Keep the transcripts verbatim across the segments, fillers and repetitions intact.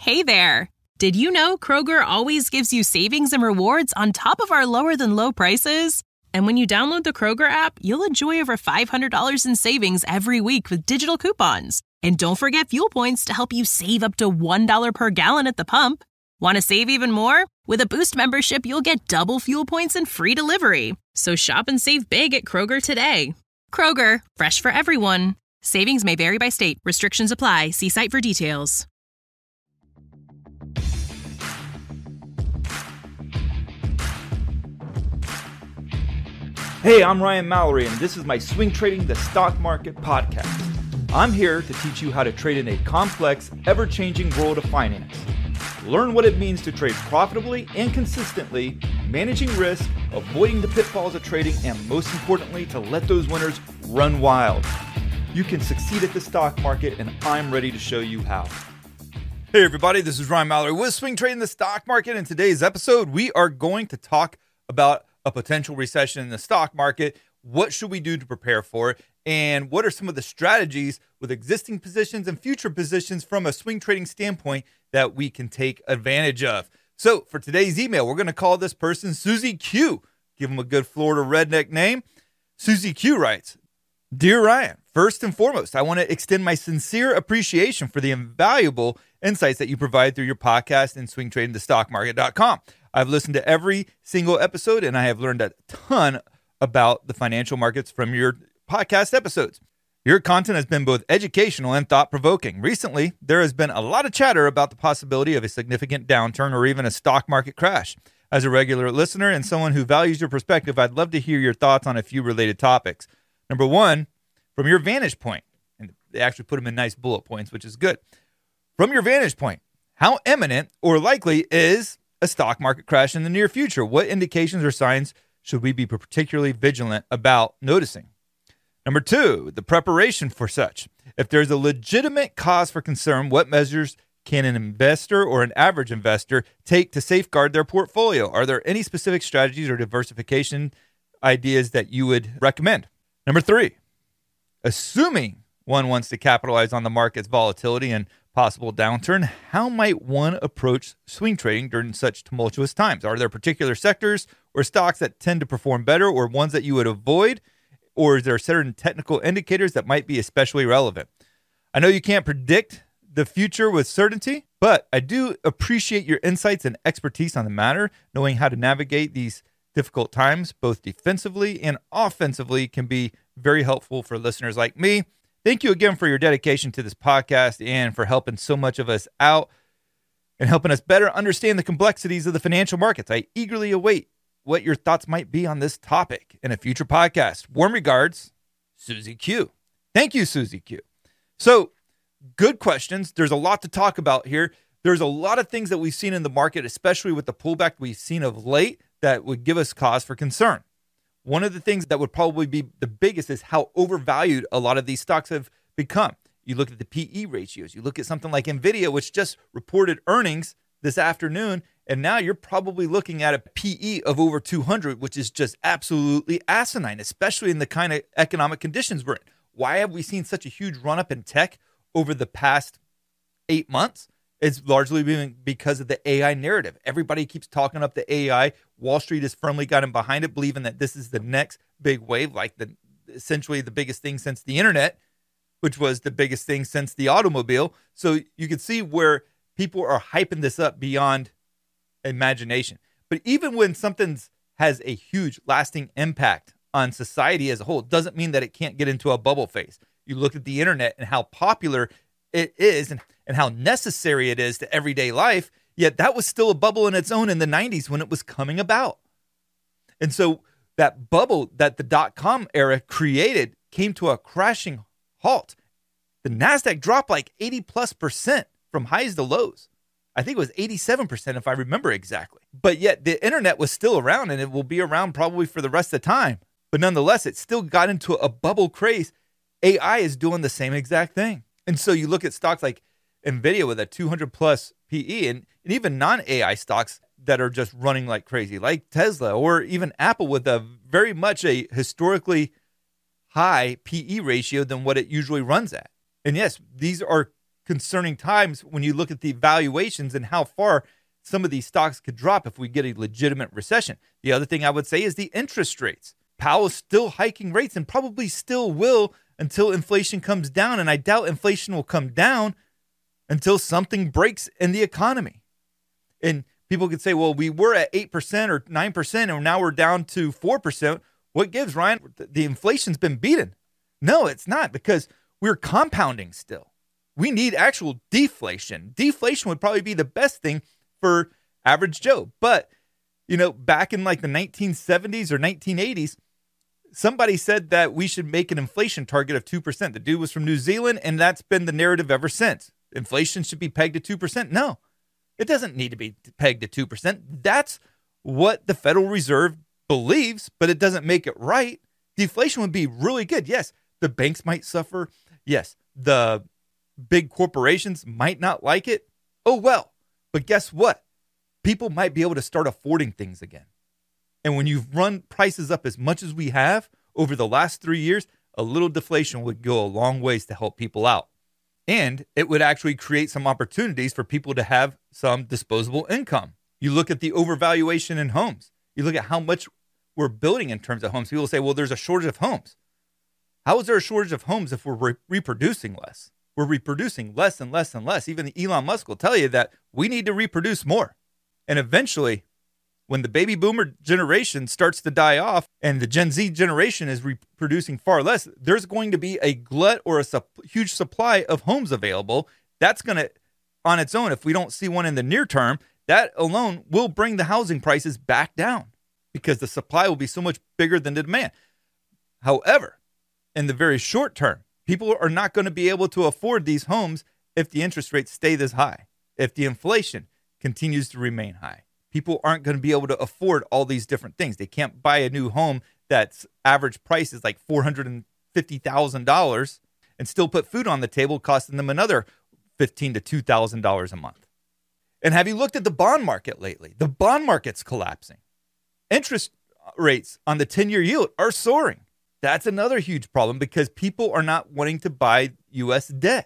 Hey there! Did you know Kroger always gives you savings and rewards on top of our lower-than-low prices? And when you download the Kroger app, you'll enjoy over five hundred dollars in savings every week with digital coupons. And don't forget fuel points to help you save up to one dollar per gallon at the pump. Want to save even more? With a Boost membership, you'll get double fuel points and free delivery. So shop and save big at Kroger today. Kroger, fresh for everyone. Savings may vary by state. Restrictions apply. See site for details. Hey, I'm Ryan Mallory, and this is my Swing Trading the Stock Market podcast. I'm here to teach you how to trade in a complex, ever-changing world of finance. Learn what it means to trade profitably and consistently, managing risk, avoiding the pitfalls of trading, and most importantly, to let those winners run wild. You can succeed at the stock market, and I'm ready to show you how. Hey everybody, this is Ryan Mallory with Swing Trading the Stock Market. In today's episode, we are going to talk about a potential recession in the stock market. What should we do to prepare for it? And what are some of the strategies with existing positions and future positions from a swing trading standpoint that we can take advantage of? So for today's email, we're going to call this person Susie Q. Give them a good Florida redneck name. Susie Q writes, Dear Ryan, first and foremost, I want to extend my sincere appreciation for the invaluable insights that you provide through your podcast and swing trading the stock market dot com. I've listened to every single episode, and I have learned a ton about the financial markets from your podcast episodes. Your content has been both educational and thought-provoking. Recently, there has been a lot of chatter about the possibility of a significant downturn or even a stock market crash. As a regular listener and someone who values your perspective, I'd love to hear your thoughts on a few related topics. Number one, from your vantage point, and they actually put them in nice bullet points, which is good. From your vantage point, how imminent or likely is a stock market crash in the near future? What indications or signs should we be particularly vigilant about noticing? Number two, the preparation for such. If there's a legitimate cause for concern, what measures can an investor or an average investor take to safeguard their portfolio? Are there any specific strategies or diversification ideas that you would recommend? Number three, assuming one wants to capitalize on the market's volatility and possible downturn, how might one approach swing trading during such tumultuous times? Are there particular sectors or stocks that tend to perform better, or ones that you would avoid? Or is there certain technical indicators that might be especially relevant? I know you can't predict the future with certainty, but I do appreciate your insights and expertise on the matter. Knowing how to navigate these difficult times, both defensively and offensively, can be very helpful for listeners like me. Thank you again for your dedication to this podcast and for helping so much of us out and helping us better understand the complexities of the financial markets. I eagerly await what your thoughts might be on this topic in a future podcast. Warm regards, Susie Q. Thank you, Susie Q. So, good questions. There's a lot to talk about here. There's a lot of things that we've seen in the market, especially with the pullback we've seen of late, that would give us cause for concern. One of the things that would probably be the biggest is how overvalued a lot of these stocks have become. You look at the P E ratios. You look at something like NVIDIA, which just reported earnings this afternoon, and now you're probably looking at a P E of over two hundred, which is just absolutely asinine, especially in the kind of economic conditions we're in. Why have we seen such a huge run-up in tech over the past eight months? It's largely been because of the A I narrative. Everybody keeps talking up the A I. Wall Street has firmly gotten behind it, believing that this is the next big wave, like the essentially the biggest thing since the internet, which was the biggest thing since the automobile. So you can see where people are hyping this up beyond imagination. But even when something has a huge lasting impact on society as a whole, it doesn't mean that it can't get into a bubble phase. You look at the internet and how popular it is and, and how necessary it is to everyday life, yet that was still a bubble in its own in the nineties when it was coming about. And so that bubble that the dot-com era created came to a crashing halt. The NASDAQ dropped like eighty plus percent from highs to lows. I think it was eighty-seven percent if I remember exactly. But yet the internet was still around, and it will be around probably for the rest of the time. But nonetheless, it still got into a bubble craze. A I is doing the same exact thing. And so you look at stocks like NVIDIA with a two hundred plus P E, and, and even non-A I stocks that are just running like crazy, like Tesla, or even Apple with a very much a historically high P E ratio than what it usually runs at. And yes, these are concerning times when you look at the valuations and how far some of these stocks could drop if we get a legitimate recession. The other thing I would say is the interest rates. Powell is still hiking rates and probably still will until inflation comes down. And I doubt inflation will come down until something breaks in the economy. And people could say, well, we were at eight percent or nine percent and now we're down to four percent. What gives, Ryan? The inflation's been beaten. No, it's not, because we're compounding still. We need actual deflation. Deflation would probably be the best thing for average Joe. But, you know, back in like the nineteen seventies or nineteen eighties, somebody said that we should make an inflation target of two percent. The dude was from New Zealand, and that's been the narrative ever since. Inflation should be pegged at two percent. No, it doesn't need to be pegged at two percent. That's what the Federal Reserve believes, but it doesn't make it right. Deflation would be really good. Yes, the banks might suffer. Yes, the big corporations might not like it. Oh, well. But guess what? People might be able to start affording things again. And when you've run prices up as much as we have over the last three years, a little deflation would go a long ways to help people out. And it would actually create some opportunities for people to have some disposable income. You look at the overvaluation in homes. You look at how much we're building in terms of homes. People say, well, there's a shortage of homes. How is there a shortage of homes if we're re- reproducing less? We're reproducing less and less and less. Even Elon Musk will tell you that we need to reproduce more. And eventually, when the baby boomer generation starts to die off and the Gen Z generation is reproducing far less, there's going to be a glut or a su- huge supply of homes available. That's going to, on its own, if we don't see one in the near term, that alone will bring the housing prices back down because the supply will be so much bigger than the demand. However, in the very short term, people are not going to be able to afford these homes if the interest rates stay this high, if the inflation continues to remain high. People aren't going to be able to afford all these different things. They can't buy a new home that's average price is like four hundred fifty thousand dollars and still put food on the table, costing them another fifteen thousand to two thousand dollars a month. And have you looked at the bond market lately? The bond market's collapsing. Interest rates on the ten-year yield are soaring. That's another huge problem because people are not wanting to buy U S debt.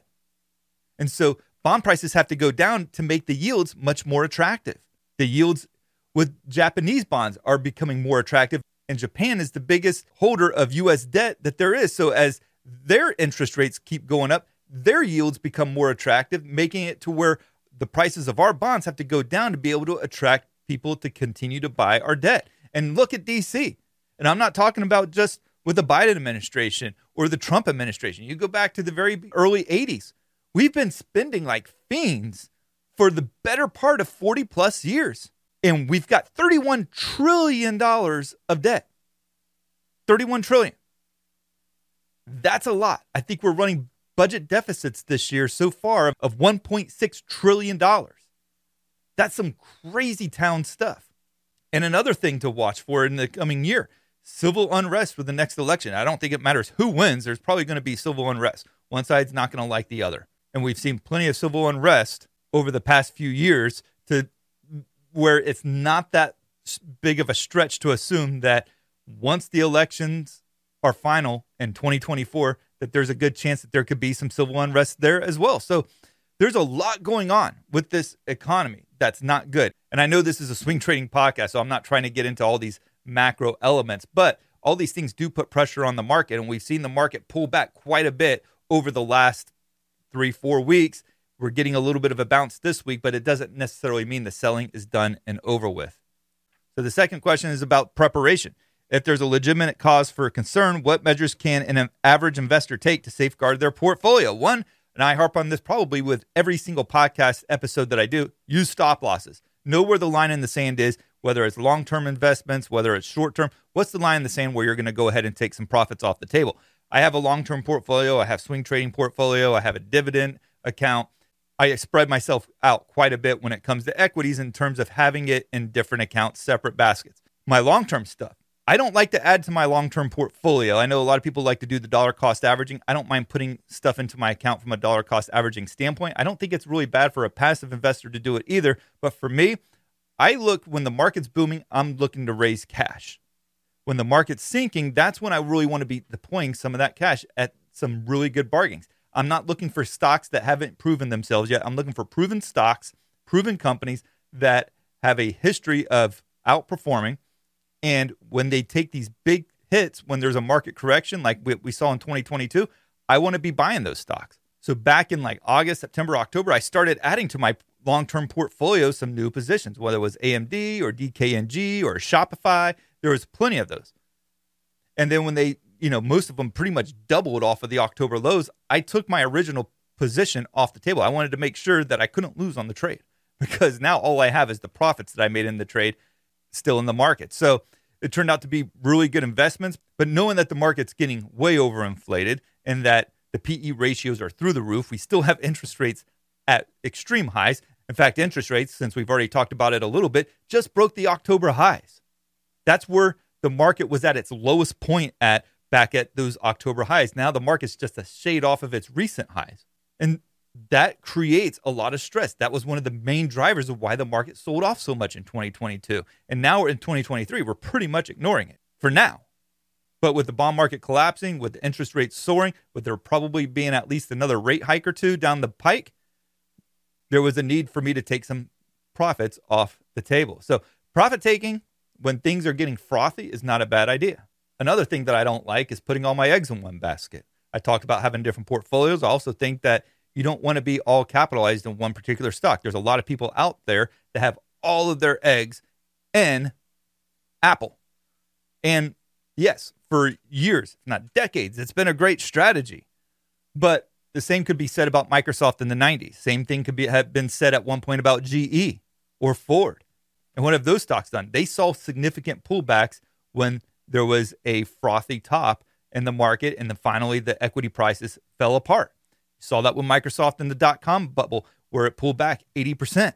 And so bond prices have to go down to make the yields much more attractive. The yields with Japanese bonds are becoming more attractive, and Japan is the biggest holder of U S debt that there is. So as their interest rates keep going up, their yields become more attractive, making it to where the prices of our bonds have to go down to be able to attract people to continue to buy our debt. And look at D C. And I'm not talking about just with the Biden administration or the Trump administration. You go back to the very early eighties. We've been spending like fiends for the better part of forty plus years. And we've got thirty-one trillion dollars of debt. thirty-one trillion dollars. That's a lot. I think we're running budget deficits this year so far of one point six trillion dollars. That's some crazy town stuff. And another thing to watch for in the coming year, civil unrest for the next election. I don't think it matters who wins. There's probably going to be civil unrest. One side's not going to like the other. And we've seen plenty of civil unrest over the past few years to where it's not that big of a stretch to assume that once the elections are final in twenty twenty-four, that there's a good chance that there could be some civil unrest there as well. So there's a lot going on with this economy that's not good. And I know this is a swing trading podcast, so I'm not trying to get into all these macro elements, but all these things do put pressure on the market. And we've seen the market pull back quite a bit over the last three, four weeks. We're getting a little bit of a bounce this week, but it doesn't necessarily mean the selling is done and over with. So the second question is about preparation. If there's a legitimate cause for concern, what measures can an average investor take to safeguard their portfolio? One, and I harp on this probably with every single podcast episode that I do, use stop losses. Know where the line in the sand is, whether it's long-term investments, whether it's short-term. What's the line in the sand where you're going to go ahead and take some profits off the table? I have a long-term portfolio. I have swing trading portfolio. I have a dividend account. I spread myself out quite a bit when it comes to equities in terms of having it in different accounts, separate baskets. My long-term stuff, I don't like to add to my long-term portfolio. I know a lot of people like to do the dollar cost averaging. I don't mind putting stuff into my account from a dollar cost averaging standpoint. I don't think it's really bad for a passive investor to do it either. But for me, I look when the market's booming, I'm looking to raise cash. When the market's sinking, that's when I really want to be deploying some of that cash at some really good bargains. I'm not looking for stocks that haven't proven themselves yet. I'm looking for proven stocks, proven companies that have a history of outperforming. And when they take these big hits, when there's a market correction like we, we saw in twenty twenty-two, I want to be buying those stocks. So back in like August, September, October, I started adding to my long-term portfolio some new positions, whether it was A M D or D K N G or Shopify. There was plenty of those. And then when they, you know, most of them pretty much doubled off of the October lows, I took my original position off the table. I wanted to make sure that I couldn't lose on the trade, because now all I have is the profits that I made in the trade still in the market. So it turned out to be really good investments, but knowing that the market's getting way overinflated and that the P E ratios are through the roof, we still have interest rates at extreme highs. In fact, interest rates, since we've already talked about it a little bit, just broke the October highs. That's where the market was at its lowest point at back at those October highs. Now the market's just a shade off of its recent highs. And that creates a lot of stress. That was one of the main drivers of why the market sold off so much in twenty twenty-two. And now we're in twenty twenty-three. We're pretty much ignoring it for now. But with the bond market collapsing, with the interest rates soaring, with there probably being at least another rate hike or two down the pike, there was a need for me to take some profits off the table. So profit taking when things are getting frothy is not a bad idea. Another thing that I don't like is putting all my eggs in one basket. I talked about having different portfolios. I also think that you don't want to be all capitalized in one particular stock. There's a lot of people out there that have all of their eggs in Apple. And yes, for years, if not decades, it's been a great strategy. But the same could be said about Microsoft in the nineties. Same thing could be have been said at one point about G E or Ford. And what have those stocks done? They saw significant pullbacks when there was a frothy top in the market, and then finally the equity prices fell apart. You saw that with Microsoft in the dot-com bubble where it pulled back eighty percent.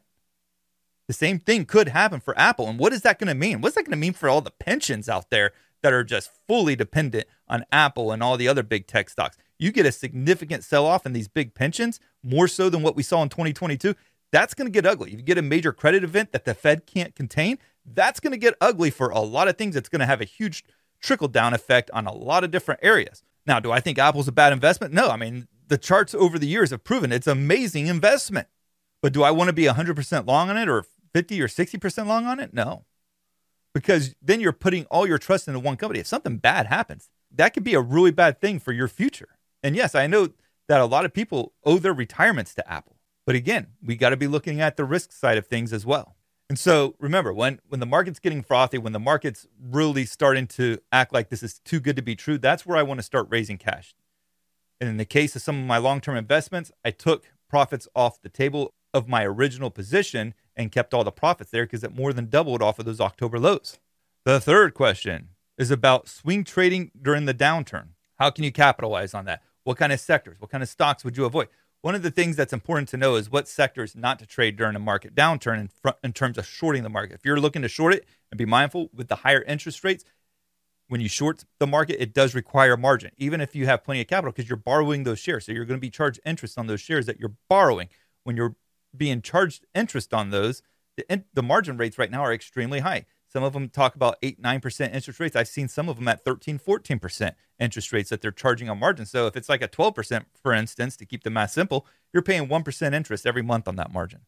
The same thing could happen for Apple. And what is that going to mean? What's that going to mean for all the pensions out there that are just fully dependent on Apple and all the other big tech stocks? You get a significant sell-off in these big pensions, more so than what we saw in twenty twenty-two. That's going to get ugly. If you get a major credit event that the Fed can't contain, that's going to get ugly for a lot of things. It's going to have a huge trickle-down effect on a lot of different areas. Now, do I think Apple's a bad investment? No. I mean, the charts over the years have proven it's an amazing investment. But do I want to be one hundred percent long on it or fifty or sixty percent long on it? No. Because then you're putting all your trust into one company. If something bad happens, that could be a really bad thing for your future. And yes, I know that a lot of people owe their retirements to Apple. But again, we got to be looking at the risk side of things as well. And so remember, when, when the market's getting frothy, when the market's really starting to act like this is too good to be true, that's where I want to start raising cash. And in the case of some of my long-term investments, I took profits off the table of my original position and kept all the profits there because it more than doubled off of those October lows. The third question is about swing trading during the downturn. How can you capitalize on that? What kind of sectors, what kind of stocks would you avoid? One of the things that's important to know is what sectors not to trade during a market downturn in, front, in terms of shorting the market. If you're looking to short it, and be mindful with the higher interest rates, when you short the market, it does require margin, even if you have plenty of capital, because you're borrowing those shares. So you're going to be charged interest on those shares that you're borrowing. When you're being charged interest on those, the, the margin rates right now are extremely high. Some of them talk about eight, nine percent interest rates. I've seen some of them at thirteen, fourteen percent interest rates that they're charging on margin. So if it's like a twelve percent, for instance, to keep the math simple, you're paying one percent interest every month on that margin.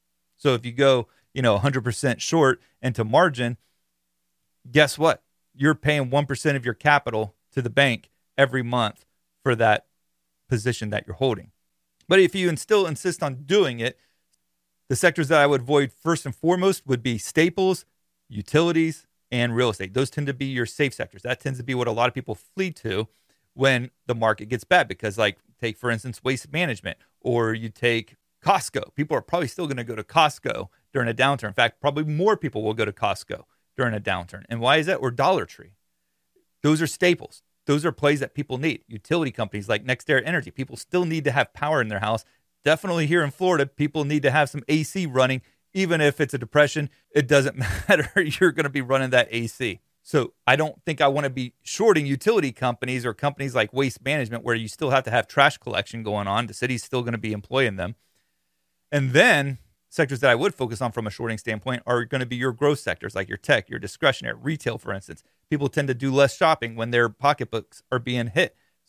So if you go, you know, one hundred percent short into margin, guess what? You're paying one percent of your capital to the bank every month for that position that you're holding. But if you still insist on doing it, the sectors that I would avoid first and foremost would be staples, utilities, and real estate. Those tend to be your safe sectors. That tends to be what a lot of people flee to when the market gets bad because, like, take, for instance, waste management, or you take Costco. People are probably still going to go to Costco during a downturn. In fact, probably more people will go to Costco during a downturn. And why is that? Or Dollar Tree. Those are staples. Those are plays that people need. Utility companies like NextEra Energy. People still need to have power in their house. Definitely here in Florida, people need to have some A C running. Even if it's a depression, it doesn't matter. You're going to be running that A C. So I don't think I want to be shorting utility companies or companies like Waste Management where you still have to have trash collection going on. The city's still going to be employing them. And then sectors that I would focus on from a shorting standpoint are going to be your growth sectors like your tech, your discretionary, retail, for instance. People tend to do less shopping when their pocketbooks are being hit. So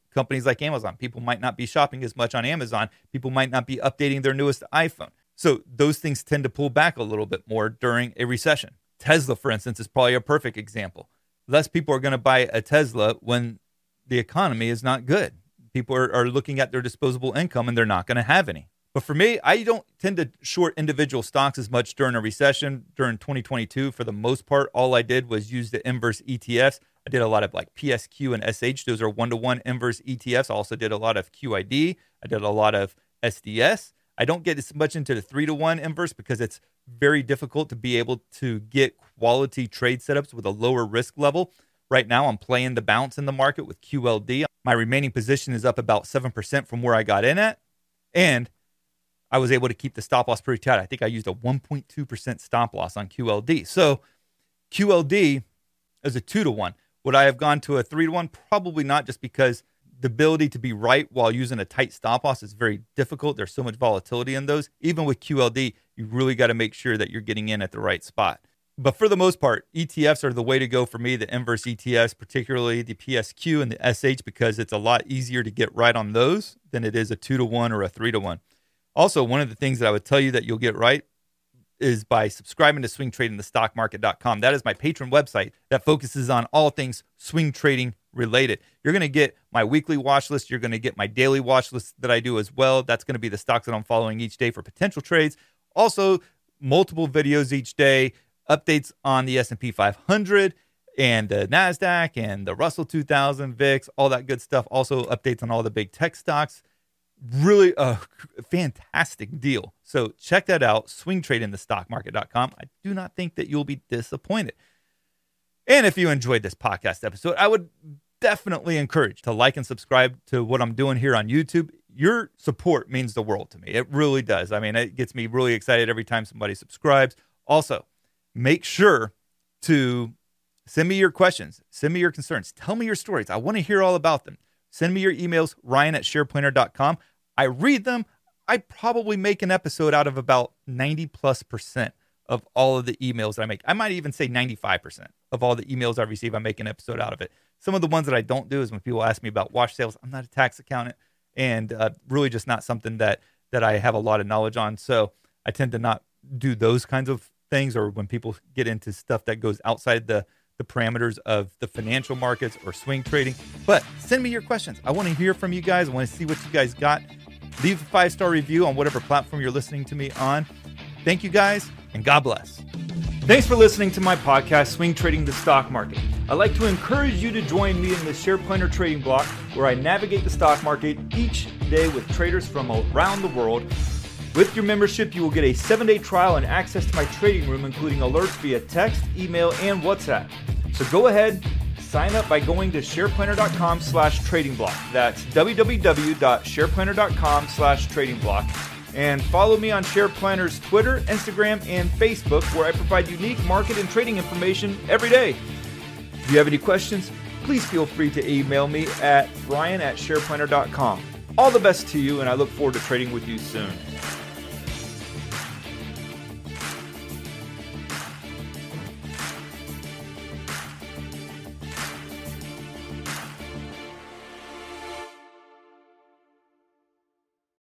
companies like Amazon. People might not be shopping as much on Amazon. People might not be updating their newest iPhone. So those things tend to pull back a little bit more during a recession. Tesla, for instance, is probably a perfect example. Less people are going to buy a Tesla when the economy is not good. People are, are looking at their disposable income and they're not going to have any. But for me, I don't tend to short individual stocks as much during a recession. During twenty twenty-two, for the most part, all I did was use the inverse E T Fs. I did a lot of like P S Q and S H. Those are one-to-one inverse E T Fs. I also did a lot of Q I D. I did a lot of S D S. I don't get as much into the three-to-one inverse because it's very difficult to be able to get quality trade setups with a lower risk level. Right now, I'm playing the bounce in the market with Q L D. My remaining position is up about seven percent from where I got in at. And I was able to keep the stop loss pretty tight. I think I used a one point two percent stop loss on Q L D. So Q L D is a two to one. Would I have gone to a three to one? Probably not, just because the ability to be right while using a tight stop loss is very difficult. There's so much volatility in those. Even with Q L D, you really got to make sure that you're getting in at the right spot. But for the most part, E T Fs are the way to go for me, the inverse E T Fs, particularly the P S Q and the S H, because it's a lot easier to get right on those than it is a two to one or a three to one. Also, one of the things that I would tell you that you'll get right is by subscribing to swing trading the stock market dot com. That is my patron website that focuses on all things swing trading related. You're going to get my weekly watch list. You're going to get my daily watch list that I do as well. That's going to be the stocks that I'm following each day for potential trades. Also, multiple videos each day, updates on the S and P five hundred and the NASDAQ and the Russell two thousand, V I X, all that good stuff. Also, updates on all the big tech stocks. Really a fantastic deal. So check that out, swing trading the stock market dot com. I do not think that you'll be disappointed. And if you enjoyed this podcast episode, I would definitely encourage to like and subscribe to what I'm doing here on YouTube. Your support means the world to me. It really does. I mean, it gets me really excited every time somebody subscribes. Also, make sure to send me your questions. Send me your concerns. Tell me your stories. I want to hear all about them. Send me your emails, Ryan at sharepointer dot com. I read them. I probably make an episode out of about ninety plus percent of all of the emails that I make. I might even say ninety-five percent of all the emails I receive, I make an episode out of it. Some of the ones that I don't do is when people ask me about watch sales. I'm not a tax accountant and uh, really just not something that, that I have a lot of knowledge on. So I tend to not do those kinds of things, or when people get into stuff that goes outside the the parameters of the financial markets or swing trading. But send me your questions. I want to hear from you guys. I want to see what you guys got. Leave a five-star review on whatever platform you're listening to me on. Thank you guys, and God bless. Thanks for listening to my podcast, Swing Trading the Stock Market. I'd like to encourage you to join me in the SharePointer Trading Block, where I navigate the stock market each day with traders from around the world. With your membership, you will get a seven-day trial and access to my trading room, including alerts via text, email, and WhatsApp. So go ahead, sign up by going to sharepointer dot com slash trading block. That's w w w dot sharepointer dot com slash trading block. And follow me on SharePlanner's Twitter, Instagram, and Facebook, where I provide unique market and trading information every day. If you have any questions, please feel free to email me at ryan at sharepointer dot com. All the best to you, and I look forward to trading with you soon.